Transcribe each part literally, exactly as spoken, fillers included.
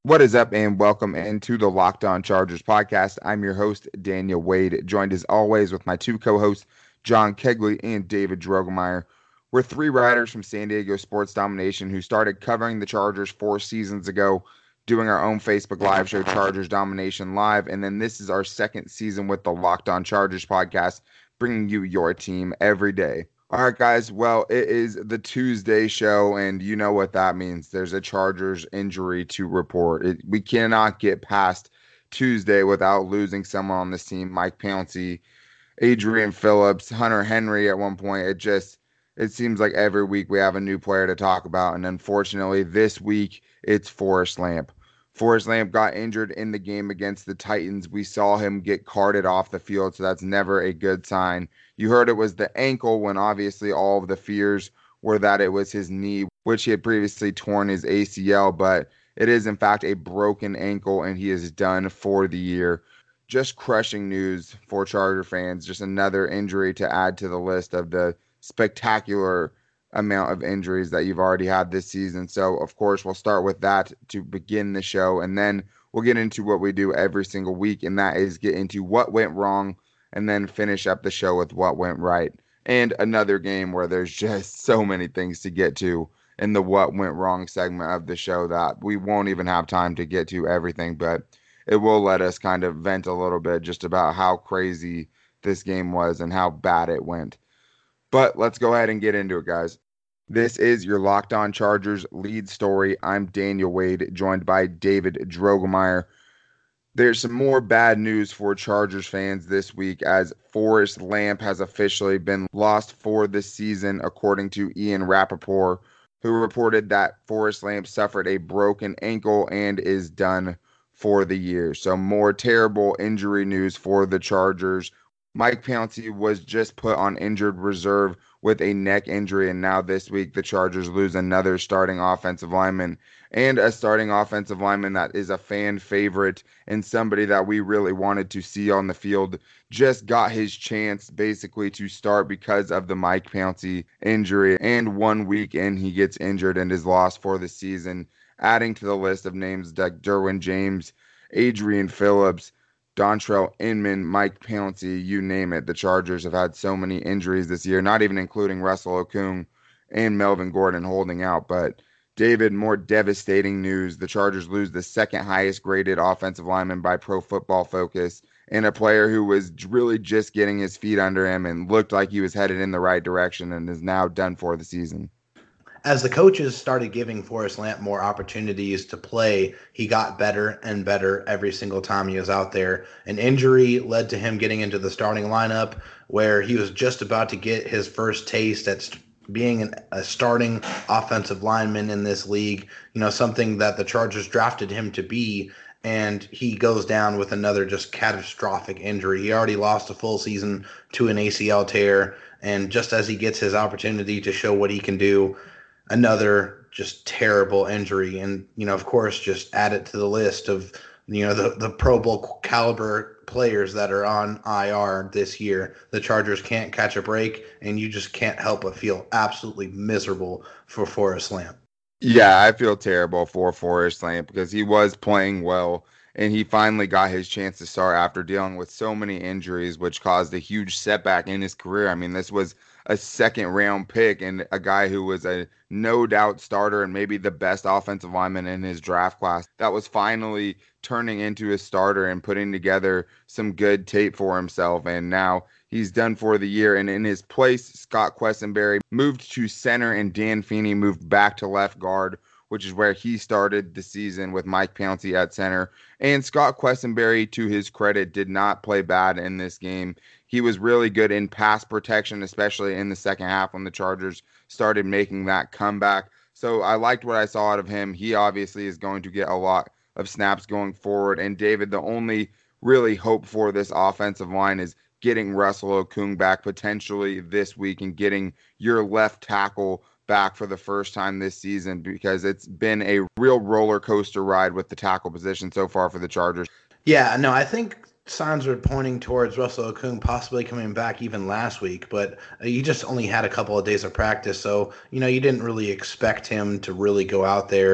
What is up, and welcome into the Locked On Chargers podcast. I'm your host, Daniel Wade, joined as always with my two co-hosts, John Kegley and David Drogemeyer. We're three writers from San Diego Sports Domination who started covering the Chargers four seasons ago, doing our own Facebook Live show, Chargers Domination Live, and then this is our second season with the Locked On Chargers podcast, bringing you your team every day. All right, guys. Well, it is the Tuesday show, and you know what that means. There's a Chargers injury to report. It, we cannot get past Tuesday without losing someone on this team. Mike Pouncey, Adrian Phillips, Hunter Henry at one point. It just it seems like every week we have a new player to talk about, and unfortunately this week it's Forrest Lamp. Forrest Lamp got injured in the game against the Titans. We saw him get carted off the field, so that's never a good sign. You heard it was the ankle when obviously all of the fears were that it was his knee, which he had previously torn his A C L, but it is in fact a broken ankle and he is done for the year. Just crushing news for Charger fans. Just another injury to add to the list of the spectacular amount of injuries that you've already had this season. So, of course, we'll start with that to begin the show, and then we'll get into what we do every single week, and that is get into what went wrong and then finish up the show with what went right. And another game where there's just so many things to get to in the what went wrong segment of the show that we won't even have time to get to everything, but it will let us kind of vent a little bit just about how crazy this game was and how bad it went. But let's go ahead and get into it, guys. This is your Locked On Chargers lead story. I'm Daniel Wade, joined by David Drogemeyer. There's some more bad news for Chargers fans this week as Forrest Lamp has officially been lost for the season, according to Ian Rapoport, who reported that Forrest Lamp suffered a broken ankle and is done for the year. So more terrible injury news for the Chargers. Mike Pouncey was just put on injured reserve with a neck injury, and now this week the Chargers lose another starting offensive lineman and a starting offensive lineman that is a fan favorite and somebody that we really wanted to see on the field. Just got his chance basically to start because of the Mike Pouncey injury, and one week in he gets injured and is lost for the season, adding to the list of names like Derwin James, Adrian Phillips, Dontrelle Inman, Mike Pouncey, you name it. The Chargers have had so many injuries this year, not even including Russell Okung and Melvin Gordon holding out. But David, more devastating news. The Chargers lose the second highest graded offensive lineman by Pro Football Focus and a player who was really just getting his feet under him and looked like he was headed in the right direction and is now done for the season. As the coaches started giving Forrest Lamp more opportunities to play, he got better and better every single time he was out there. An injury led to him getting into the starting lineup where he was just about to get his first taste at being an, a starting offensive lineman in this league, you know, something that the Chargers drafted him to be. And he goes down with another just catastrophic injury. He already lost a full season to an A C L tear. And just as he gets his opportunity to show what he can do, another just terrible injury. And, you know, of course, just add it to the list of, you know, the, the Pro Bowl caliber players that are on I R this year. The Chargers can't catch a break, and you just can't help but feel absolutely miserable for Forrest Lamp. Yeah, I feel terrible for Forrest Lamp because he was playing well and he finally got his chance to start after dealing with so many injuries, which caused a huge setback in his career. I mean, this was a second round pick and a guy who was a no doubt starter and maybe the best offensive lineman in his draft class that was finally turning into a starter and putting together some good tape for himself. And now he's done for the year. And in his place, Scott Quessenberry moved to center and Dan Feeney moved back to left guard, which is where he started the season with Mike Pouncey at center. And Scott Quessenberry, to his credit, did not play bad in this game. He was really good in pass protection, especially in the second half when the Chargers started making that comeback. So I liked what I saw out of him. He obviously is going to get a lot of snaps going forward. And David, the only really hope for this offensive line is getting Russell Okung back potentially this week and getting your left tackle back for the first time this season, because it's been a real roller coaster ride with the tackle position so far for the Chargers. Yeah, no, I think signs are pointing towards Russell Okung possibly coming back even last week, but he just only had a couple of days of practice, so you know you didn't really expect him to really go out there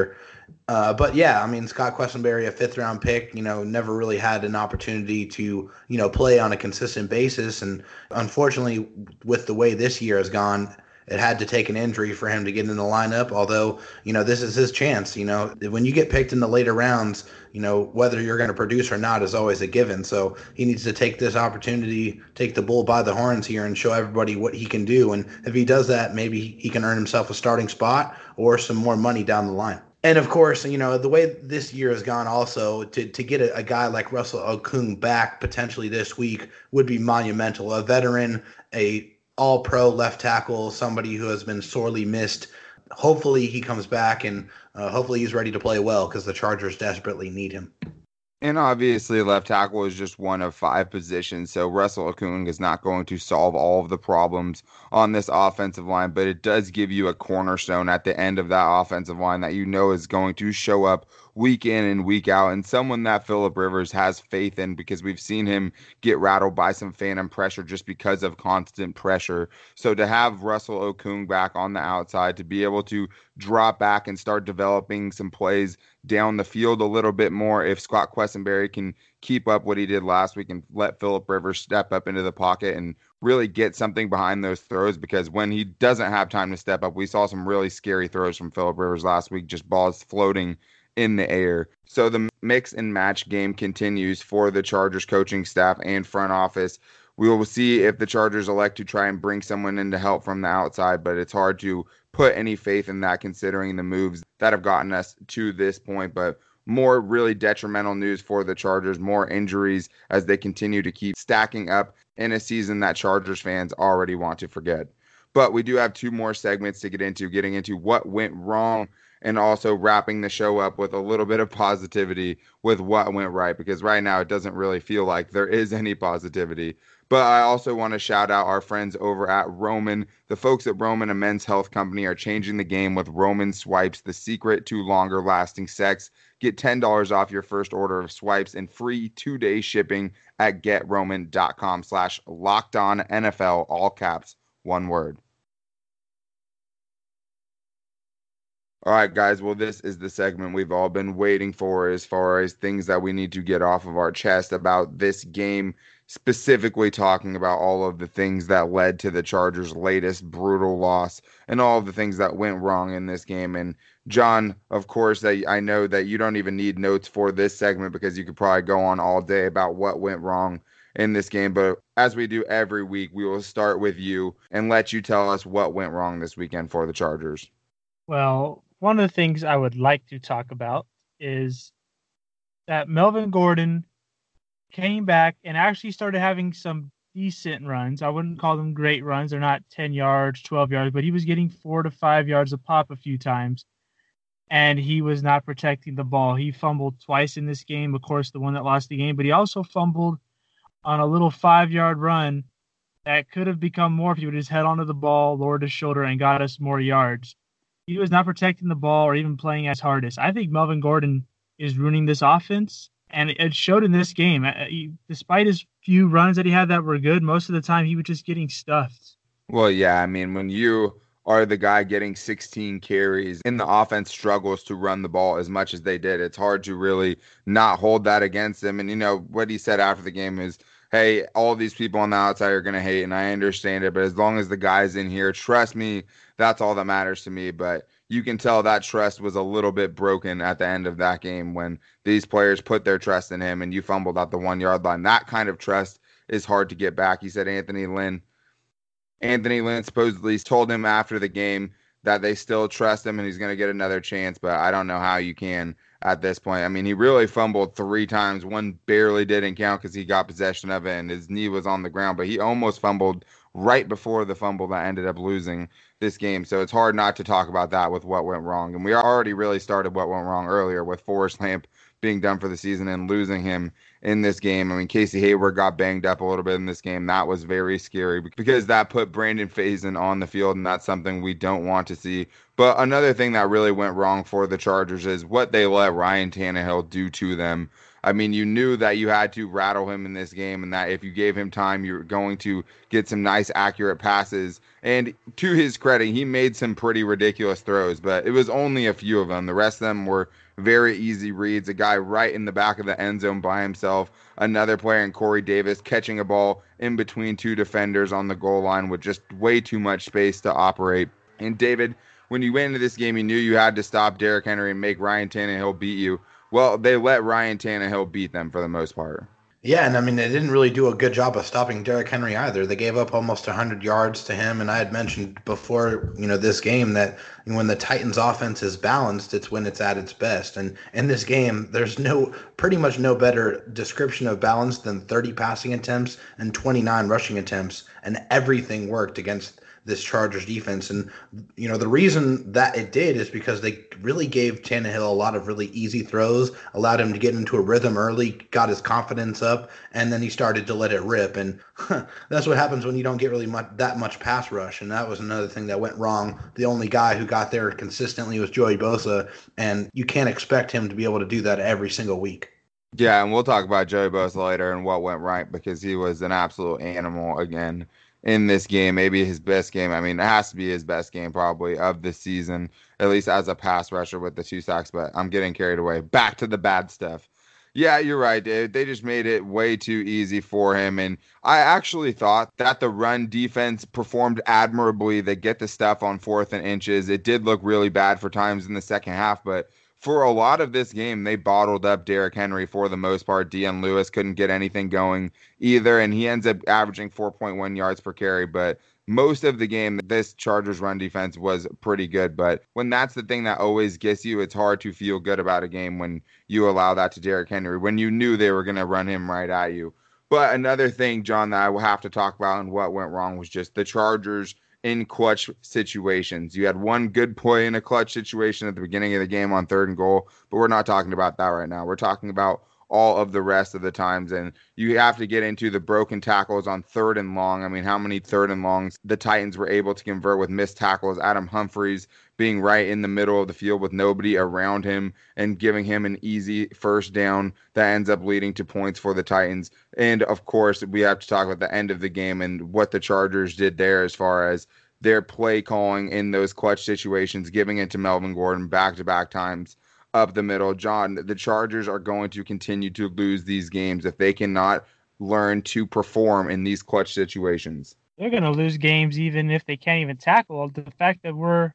Uh, but yeah, I mean, Scott Quessenberry, a fifth round pick, you know, never really had an opportunity to, you know, play on a consistent basis. And unfortunately, with the way this year has gone, it had to take an injury for him to get in the lineup. Although, you know, this is his chance. You know, when you get picked in the later rounds, you know, whether you're going to produce or not is always a given. So he needs to take this opportunity, take the bull by the horns here and show everybody what he can do. And if he does that, maybe he can earn himself a starting spot or some more money down the line. And of course, you know, the way this year has gone also, to, to get a, a guy like Russell Okung back potentially this week would be monumental. A veteran, a all-pro left tackle, somebody who has been sorely missed. Hopefully he comes back, and uh, hopefully he's ready to play well because the Chargers desperately need him. And obviously, left tackle is just one of five positions, so Russell Okung is not going to solve all of the problems on this offensive line, but it does give you a cornerstone at the end of that offensive line that you know is going to show up week in and week out, and someone that Phillip Rivers has faith in because we've seen him get rattled by some phantom pressure just because of constant pressure. So to have Russell Okung back on the outside, to be able to drop back and start developing some plays down the field a little bit more, if Scott Quessenberry can keep up what he did last week and let Phillip Rivers step up into the pocket and really get something behind those throws, because when he doesn't have time to step up, we saw some really scary throws from Phillip Rivers last week, just balls floating in the air. So the mix and match game continues for the Chargers coaching staff and front office. We will see if the Chargers elect to try and bring someone in to help from the outside, but it's hard to put any faith in that considering the moves that have gotten us to this point. But more really detrimental news for the Chargers, more injuries as they continue to keep stacking up in a season that Chargers fans already want to forget. But we do have two more segments to get into, getting into what went wrong and also wrapping the show up with a little bit of positivity with what went right, because right now it doesn't really feel like there is any positivity. But I also want to shout out our friends over at Roman. The folks at Roman, a men's health company, are changing the game with Roman Swipes, the secret to longer lasting sex. Get ten dollars off your first order of swipes and free two-day shipping at getroman.com slash locked on NFL, all caps, one word. All right, guys. Well, this is the segment we've all been waiting for as far as things that we need to get off of our chest about this game, specifically talking about all of the things that led to the Chargers' latest brutal loss and all of the things that went wrong in this game. And John, of course, that I know that you don't even need notes for this segment because you could probably go on all day about what went wrong in this game. But as we do every week, we will start with you and let you tell us what went wrong this weekend for the Chargers. Well, one of the things I would like to talk about is that Melvin Gordon came back and actually started having some decent runs. I wouldn't call them great runs. They're not ten yards, twelve yards, but he was getting four to five yards a pop a few times, and he was not protecting the ball. He fumbled twice in this game, of course, the one that lost the game, but he also fumbled on a little five-yard run that could have become more if he would have just head onto the ball, lowered his shoulder, and got us more yards. He was not protecting the ball or even playing as hardest. I think Melvin Gordon is ruining this offense, and it showed in this game. He, despite his few runs that he had that were good, most of the time he was just getting stuffed. Well, yeah, I mean, when you are the guy getting sixteen carries and the offense struggles to run the ball as much as they did, it's hard to really not hold that against him. And, you know, what he said after the game is, hey, all these people on the outside are going to hate, and I understand it, but as long as the guys in here trust me, that's all that matters to me. But you can tell that trust was a little bit broken at the end of that game when these players put their trust in him and you fumbled at the one-yard line. That kind of trust is hard to get back. He said Anthony Lynn. Anthony Lynn supposedly told him after the game that they still trust him and he's going to get another chance, but I don't know how you can at this point. I mean, he really fumbled three times. One barely didn't count because he got possession of it and his knee was on the ground, but he almost fumbled right before the fumble that ended up losing this game. So it's hard not to talk about that with what went wrong. And we already really started what went wrong earlier with Forrest Lamp being done for the season and losing him in this game. I mean, Casey Hayward got banged up a little bit in this game. That was very scary because that put Brandon Faison on the field, and that's something we don't want to see. But another thing that really went wrong for the Chargers is what they let Ryan Tannehill do to them. I mean, you knew that you had to rattle him in this game and that if you gave him time, you're going to get some nice, accurate passes And to his credit, he made some pretty ridiculous throws, but it was only a few of them. The rest of them were very easy reads. A guy right in the back of the end zone by himself. Another player in Corey Davis catching a ball in between two defenders on the goal line with just way too much space to operate. And David, when you went into this game, you knew you had to stop Derrick Henry and make Ryan Tannehill beat you. Well, they let Ryan Tannehill beat them for the most part. Yeah, and I mean, they didn't really do a good job of stopping Derrick Henry either. They gave up almost one hundred yards to him, and I had mentioned before, you know, this game that when the Titans' offense is balanced, it's when it's at its best. And in this game, there's no, pretty much no better description of balance than thirty passing attempts and twenty-nine rushing attempts, and everything worked against this Chargers defense. And, you know, the reason that it did is because they really gave Tannehill a lot of really easy throws, allowed him to get into a rhythm early, got his confidence up, and then he started to let it rip. And huh, that's what happens when you don't get really much, that much pass rush. And that was another thing that went wrong. The only guy who got there consistently was Joey Bosa, and you can't expect him to be able to do that every single week. Yeah, and we'll talk about Joey Bosa later and what went right, because he was an absolute animal again in this game, maybe his best game. I mean, it has to be his best game probably of the season, at least as a pass rusher with the two sacks, but I'm getting carried away. Back to the bad stuff. Yeah, you're right, Dave. They just made it way too easy for him, and I actually thought that the run defense performed admirably. They get the stuff on fourth and inches. It did look really bad for times in the second half, but for a lot of this game, they bottled up Derrick Henry for the most part. Dion Lewis couldn't get anything going either, and he ends up averaging four point one yards per carry. But most of the game, this Chargers run defense was pretty good. But when that's the thing that always gets you, it's hard to feel good about a game when you allow that to Derrick Henry, when you knew they were going to run him right at you. But another thing, John, that I will have to talk about and what went wrong was just the Chargers in clutch situations. You had one good play in a clutch situation at the beginning of the game on third and goal, but we're not talking about that right now. We're talking about all of the rest of the times, and you have to get into the broken tackles on third and long. I mean, how many third and longs the Titans were able to convert with missed tackles? Adam Humphries being right in the middle of the field with nobody around him and giving him an easy first down that ends up leading to points for the Titans. And of course, we have to talk about the end of the game and what the Chargers did there as far as their play calling in those clutch situations, giving it to Melvin Gordon back-to-back times up the middle. John, the Chargers are going to continue to lose these games if they cannot learn to perform in these clutch situations. They're going to lose games even if they can't even tackle. The fact that we're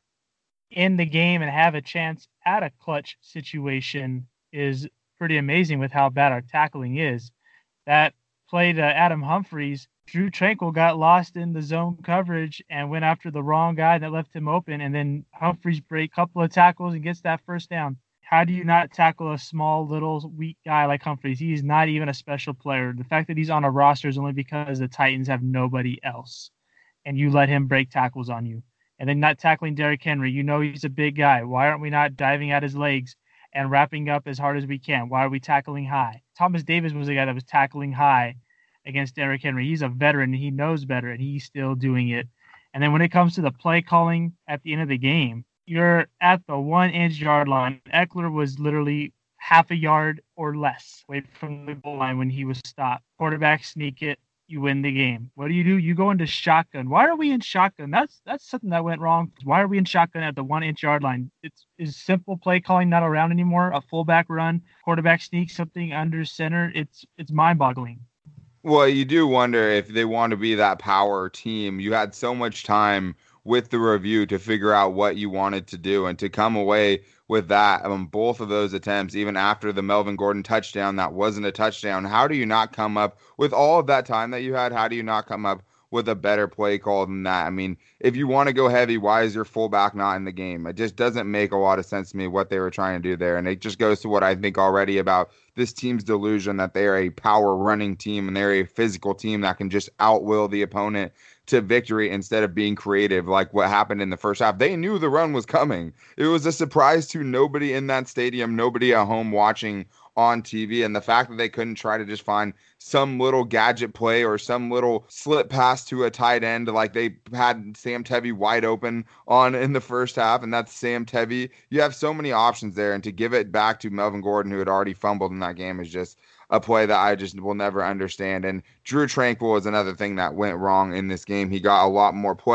in the game and have a chance at a clutch situation is pretty amazing with how bad our tackling is. That play to Adam Humphries, Drew Tranquill got lost in the zone coverage and went after the wrong guy that left him open, and then Humphries break a couple of tackles and gets that first down. How do you not tackle a small, little, weak guy like Humphries? He's not even a special player. The fact that he's on a roster is only because the Titans have nobody else, and you let him break tackles on you. And then not tackling Derrick Henry. You know he's a big guy. Why aren't we not diving at his legs and wrapping up as hard as we can? Why are we tackling high? Thomas Davis was the guy that was tackling high against Derrick Henry. He's a veteran, and he knows better, and he's still doing it. And then when it comes to the play calling at the end of the game, you're at the one-inch yard line. Eckler was literally half a yard or less away from the goal line when he was stopped. Quarterback sneak it, you win the game. What do you do? You go into shotgun. Why are we in shotgun? That's that's something that went wrong. Why are we in shotgun at the one-inch yard line? It's is simple play calling not around anymore? A fullback run, quarterback sneak, something under center. It's it's mind-boggling. Well, you do wonder if they want to be that power team. You had so much time with the review to figure out what you wanted to do, and to come away with that on both of those attempts, even after the Melvin Gordon touchdown that wasn't a touchdown. How do you not come up with all of that time that you had? How do you not come up with a better play call than that? I mean, if you want to go heavy, why is your fullback not in the game? It just doesn't make a lot of sense to me what they were trying to do there. And it just goes to what I think already about this team's delusion that they're a power running team and they're a physical team that can just outwill the opponent to victory instead of being creative like what happened in the first half. They knew the run was coming. It was a surprise to nobody in that stadium, nobody at home watching on T V, and the fact that they couldn't try to just find some little gadget play or some little slip pass to a tight end like they had Sam Tevy wide open on in the first half, and that's Sam Tevy. You have so many options there, and to give it back to Melvin Gordon, who had already fumbled in that game, is just a play that I just will never understand. And Drew Tranquill is another thing that went wrong in this game. He got a lot more play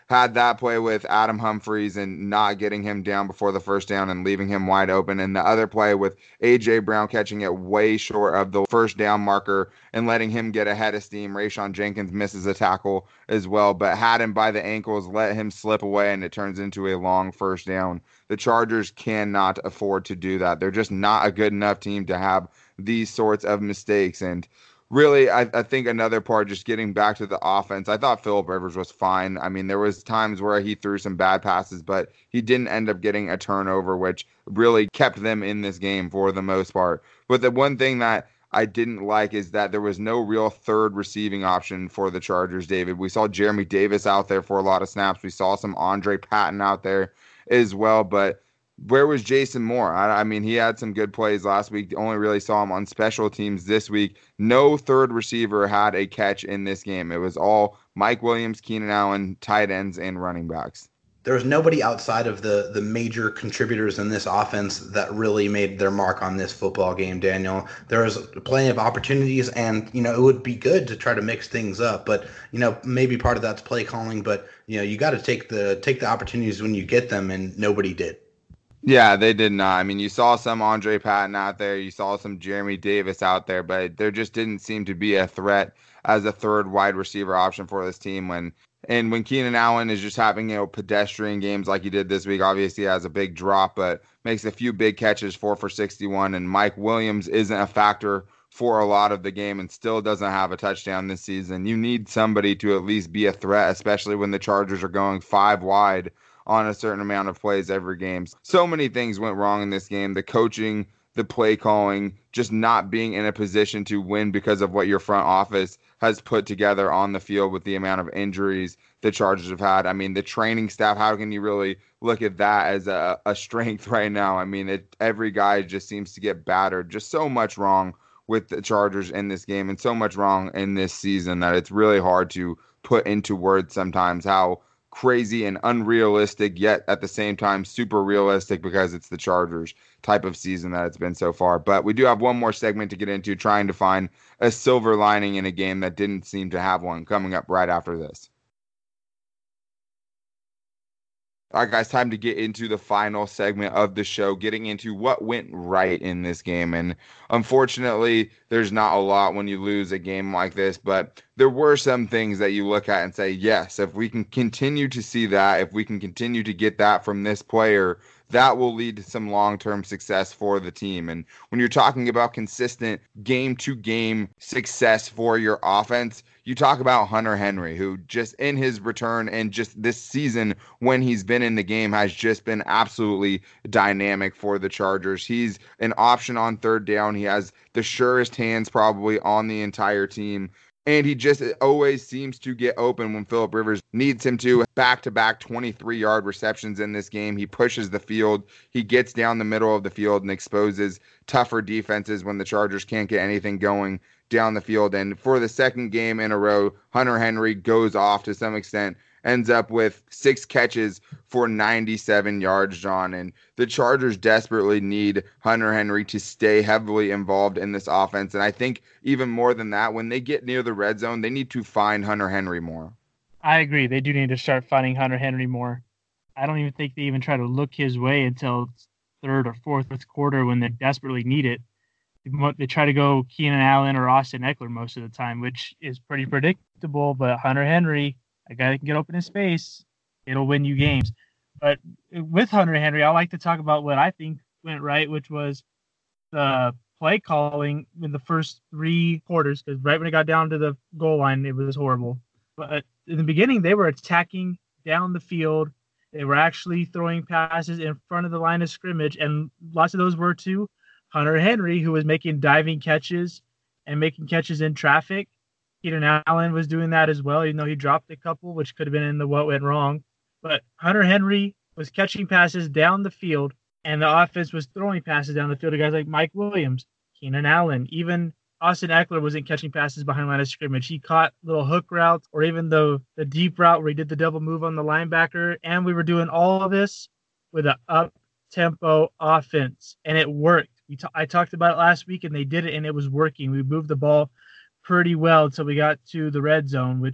had that play with Adam Humphries and not getting him down before the first down and leaving him wide open. And the other play with A J Brown catching it way short of the first down marker and letting him get ahead of steam. Rayshawn Jenkins misses a tackle as well, but had him by the ankles, let him slip away, and it turns into a long first down. The Chargers cannot afford to do that. They're just not a good enough team to have these sorts of mistakes. And really, I, I think another part, just getting back to the offense, I thought Philip Rivers was fine. I mean, there was times where he threw some bad passes, but he didn't end up getting a turnover, which really kept them in this game for the most part. But the one thing that I didn't like is that there was no real third receiving option for the Chargers, David. We saw Jeremy Davis out there for a lot of snaps. We saw some Andre Patton out there as well, but where was Jason Moore? I, I mean, he had some good plays last week. Only really saw him on special teams this week. No third receiver had a catch in this game. It was all Mike Williams, Keenan Allen, tight ends, and running backs. There was nobody outside of the the major contributors in this offense that really made their mark on this football game, Daniel. There was plenty of opportunities, and, you know, it would be good to try to mix things up. But, you know, maybe part of that's play calling, but, you know, you got to take the take the opportunities when you get them, and nobody did. Yeah, they did not. I mean, you saw some Andre Patton out there. You saw some Jeremy Davis out there, but there just didn't seem to be a threat as a third wide receiver option for this team. When and when Keenan Allen is just having, you know, pedestrian games like he did this week, obviously he has a big drop, but makes a few big catches, four for sixty-one. And Mike Williams isn't a factor for a lot of the game and still doesn't have a touchdown this season. You need somebody to at least be a threat, especially when the Chargers are going five wide on a certain amount of plays every game. So many things went wrong in this game. The coaching, the play calling, just not being in a position to win because of what your front office has put together on the field with the amount of injuries the Chargers have had. I mean, the training staff, how can you really look at that as a, a strength right now? I mean, it, every guy just seems to get battered. Just so much wrong with the Chargers in this game and so much wrong in this season that it's really hard to put into words sometimes how crazy and unrealistic, yet at the same time super realistic, because it's the Chargers type of season that it's been so far. But we do have one more segment to get into, trying to find a silver lining in a game that didn't seem to have one, coming up right after this. All right, guys, time to get into the final segment of the show, getting into what went right in this game. And unfortunately, there's not a lot when you lose a game like this, but there were some things that you look at and say, yes, if we can continue to see that, if we can continue to get that from this player, that will lead to some long-term success for the team. And when you're talking about consistent game-to-game success for your offense, you talk about Hunter Henry, who just in his return and just this season when he's been in the game has just been absolutely dynamic for the Chargers. He's an option on third down. He has the surest hands probably on the entire team. And he just always seems to get open when Philip Rivers needs him to. Back-to-back twenty-three-yard receptions in this game. He pushes the field. He gets down the middle of the field and exposes tougher defenses when the Chargers can't get anything going down the field. And for the second game in a row, Hunter Henry goes off to some extent, ends up with six catches for ninety-seven yards, John. And the Chargers desperately need Hunter Henry to stay heavily involved in this offense. And I think even more than that, when they get near the red zone, they need to find Hunter Henry more. I agree. They do need to start finding Hunter Henry more. I don't even think they even try to look his way until third or fourth quarter when they desperately need it. They try to go Keenan Allen or Austin Eckler most of the time, which is pretty predictable. But Hunter Henry, a guy that can get open in space, it'll win you games. But with Hunter Henry, I like to talk about what I think went right, which was the play calling in the first three quarters, because right when it got down to the goal line, it was horrible. But in the beginning, they were attacking down the field. They were actually throwing passes in front of the line of scrimmage, and lots of those were to Hunter Henry, who was making diving catches and making catches in traffic. Keenan Allen was doing that as well, even though he dropped a couple, which could have been in the what went wrong. But Hunter Henry was catching passes down the field, and the offense was throwing passes down the field to guys like Mike Williams, Keenan Allen. Even Austin Eckler wasn't catching passes behind line of scrimmage. He caught little hook routes or even the, the deep route where he did the double move on the linebacker. And we were doing all of this with an up-tempo offense, and it worked. We t- I talked about it last week, and they did it, and it was working. We moved the ball pretty well until we got to the red zone, which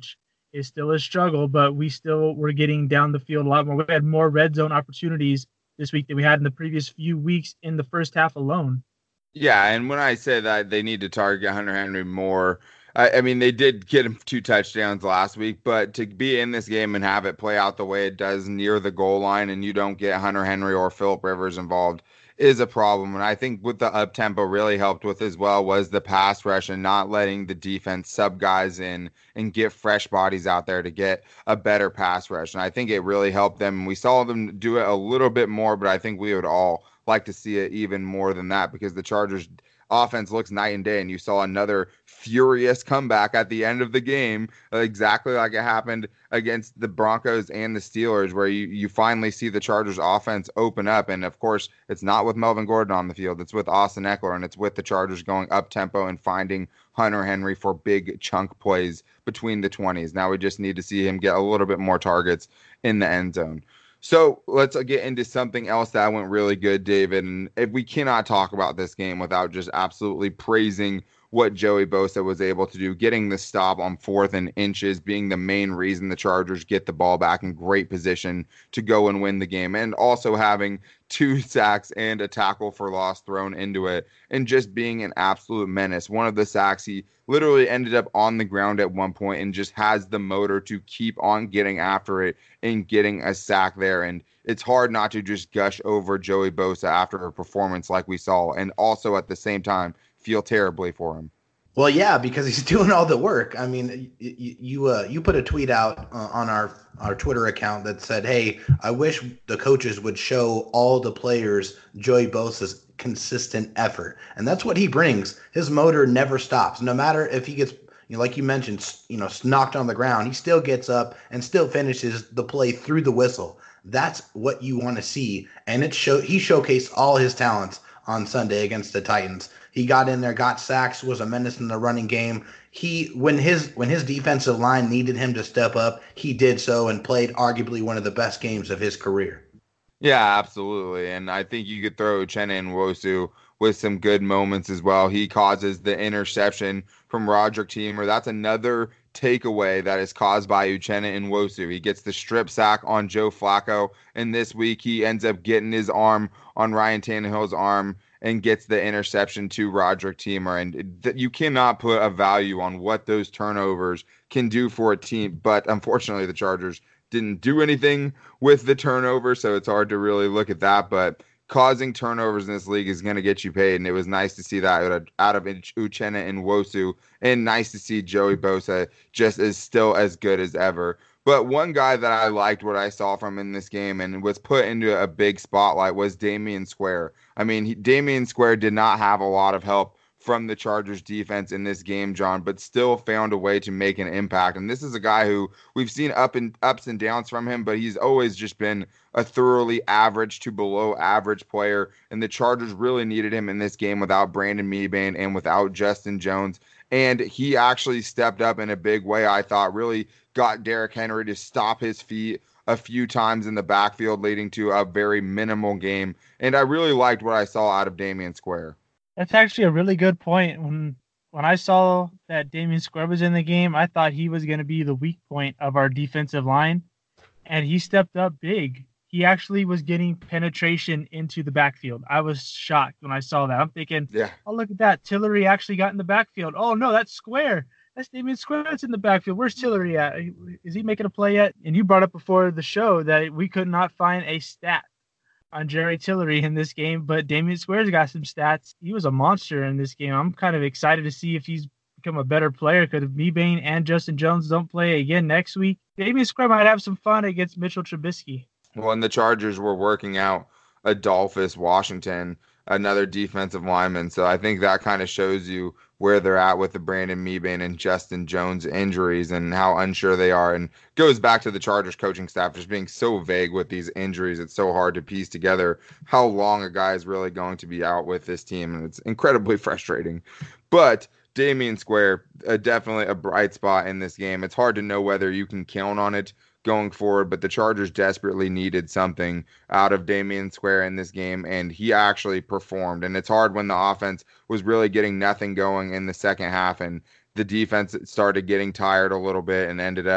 is still a struggle, but we still were getting down the field a lot more. We had more red zone opportunities this week than we had in the previous few weeks in the first half alone. Yeah, and when I say that they need to target Hunter Henry more, I, I mean, they did get him two touchdowns last week, but to be in this game and have it play out the way it does near the goal line and you don't get Hunter Henry or Philip Rivers involved is a problem. And I think what the up-tempo really helped with as well was the pass rush and not letting the defense sub guys in and get fresh bodies out there to get a better pass rush. And I think it really helped them. We saw them do it a little bit more, but I think we would all like to see it even more than that because the Chargers offense looks night and day, and you saw another furious comeback at the end of the game, exactly like it happened against the Broncos and the Steelers, where you, you finally see the Chargers offense open up. And of course, it's not with Melvin Gordon on the field, it's with Austin Ekeler, and it's with the Chargers going up tempo and finding Hunter Henry for big chunk plays between the twenties. Now we just need to see him get a little bit more targets in the end zone. So let's get into something else that went really good, David. And if we cannot talk about this game without just absolutely praising what Joey Bosa was able to do, getting the stop on fourth and inches, being the main reason the Chargers get the ball back in great position to go and win the game, and also having two sacks and a tackle for loss thrown into it, and just being an absolute menace. One of the sacks, he literally ended up on the ground at one point and just has the motor to keep on getting after it and getting a sack there. And it's hard not to just gush over Joey Bosa after a performance like we saw, and also at the same time feel terribly for him. Well, yeah, because he's doing all the work. I mean, you you, uh, you put a tweet out uh, on our, our Twitter account that said, hey, I wish the coaches would show all the players Joey Bosa's consistent effort. And that's what he brings. His motor never stops. No matter if he gets, you know, like you mentioned, you know, knocked on the ground, he still gets up and still finishes the play through the whistle. That's what you want to see. And it show he showcased all his talents on Sunday against the Titans. He got in there, got sacks, was a menace in the running game. He when his when his defensive line needed him to step up, he did so and played arguably one of the best games of his career. Yeah, absolutely. And I think you could throw Uchenna Nwosu with some good moments as well. He causes the interception from Roderick Teamer. That's another takeaway that is caused by Uchenna Nwosu. He gets the strip sack on Joe Flacco, and this week he ends up getting his arm on Ryan Tannehill's arm and gets the interception to Roderick Teamer. And th- you cannot put a value on what those turnovers can do for a team. But unfortunately, the Chargers didn't do anything with the turnover, so it's hard to really look at that. But causing turnovers in this league is going to get you paid, and it was nice to see that out of Uchenna Nwosu, and nice to see Joey Bosa just as still as good as ever. But one guy that I liked what I saw from in this game and was put into a big spotlight was Damian Square. I mean, he, Damian Square did not have a lot of help from the Chargers defense in this game, John, but still found a way to make an impact. And this is a guy who we've seen up and ups and downs from him, but he's always just been a thoroughly average to below average player. And the Chargers really needed him in this game without Brandon Mebane and without Justin Jones. And he actually stepped up in a big way, I thought, really got Derrick Henry to stop his feet a few times in the backfield, leading to a very minimal game. And I really liked what I saw out of Damian Square. That's actually a really good point. When when I saw that Damian Square was in the game, I thought he was going to be the weak point of our defensive line, and he stepped up big. He actually was getting penetration into the backfield. I was shocked when I saw that. I'm thinking, yeah. Oh, look at that. Tillery actually got in the backfield. Oh, no, that's Square. That's Damian Square that's in the backfield. Where's Tillery at? Is he making a play yet? And you brought up before the show that we could not find a stat on Jerry Tillery in this game, but Damian Square's got some stats. He was a monster in this game. I'm kind of excited to see if he's become a better player, because if Mebane and Justin Jones don't play again next week, Damian Square might have some fun against Mitchell Trubisky. Well, and the Chargers were working out Adolphus Washington, another defensive lineman. So I think that kind of shows you where they're at with the Brandon Mebane and Justin Jones injuries and how unsure they are. And goes back to the Chargers coaching staff just being so vague with these injuries. It's so hard to piece together how long a guy is really going to be out with this team. And it's incredibly frustrating. But Damian Square, uh, definitely a bright spot in this game. It's hard to know whether you can count on it going forward, but the Chargers desperately needed something out of Damian Square in this game, and he actually performed. And it's hard when the offense was really getting nothing going in the second half, and the defense started getting tired a little bit and ended up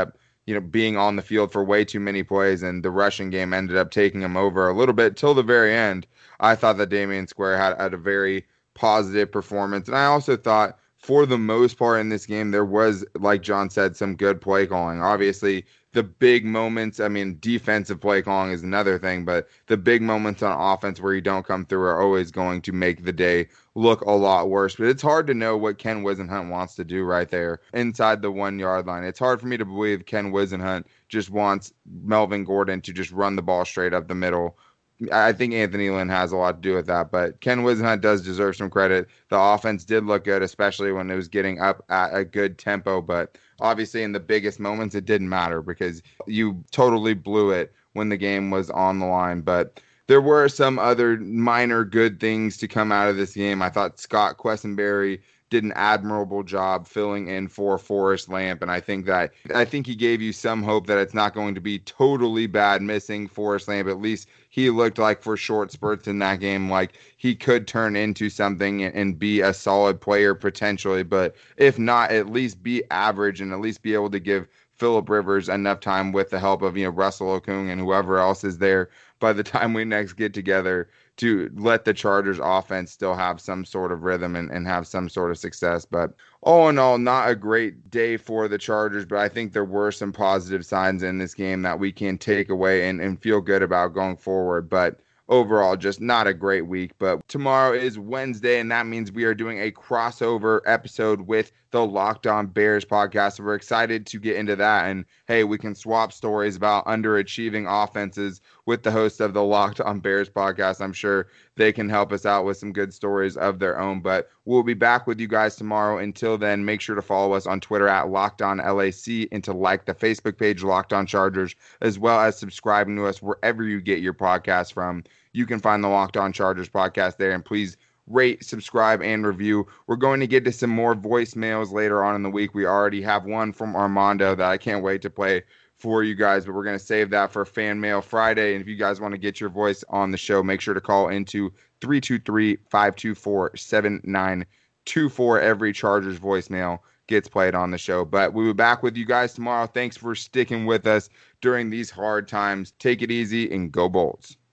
you know, being on the field for way too many plays, and the rushing game ended up taking him over a little bit till the very end. I thought that Damian Square had, had a very positive performance. And I also thought, for the most part in this game, there was, like John said, some good play calling. Obviously, the big moments, I mean, defensive play calling is another thing, but the big moments on offense where you don't come through are always going to make the day look a lot worse. But it's hard to know what Ken Whisenhunt wants to do right there inside the one yard line. It's hard for me to believe Ken Whisenhunt just wants Melvin Gordon to just run the ball straight up the middle. I think Anthony Lynn has a lot to do with that, but Ken Whisenhunt does deserve some credit. The offense did look good, especially when it was getting up at a good tempo, but obviously in the biggest moments, it didn't matter because you totally blew it when the game was on the line. But there were some other minor good things to come out of this game. I thought Scott Quessenberry did an admirable job filling in for Forrest Lamp, and I think that I think he gave you some hope that it's not going to be totally bad missing Forrest Lamp. At least he looked like for short spurts in that game like he could turn into something and be a solid player potentially, but if not, at least be average and at least be able to give Phillip Rivers enough time with the help of, you know, Russell Okung and whoever else is there by the time we next get together to let the Chargers offense still have some sort of rhythm and, and have some sort of success. But all in all, not a great day for the Chargers, but I think there were some positive signs in this game that we can take away and, and feel good about going forward. But overall, just not a great week. But tomorrow is Wednesday, and that means we are doing a crossover episode with the Locked On Bears podcast. So we're excited to get into that. And hey, we can swap stories about underachieving offenses with the host of the Locked On Bears podcast. I'm sure they can help us out with some good stories of their own. But we'll be back with you guys tomorrow. Until then, make sure to follow us on Twitter at Locked On L A C and to like the Facebook page Locked On Chargers, as well as subscribing to us wherever you get your podcast from. You can find the Locked On Chargers podcast there, and please rate, subscribe, and review. We're going to get to some more voicemails later on in the week. We already have one from Armando that I can't wait to play for you guys, but we're going to save that for Fan Mail Friday. And if you guys want to get your voice on the show, make sure to call into three two three, five two four, seven nine two four. Every Chargers voicemail gets played on the show. But we'll be back with you guys tomorrow. Thanks for sticking with us during these hard times. Take it easy and go Bolts.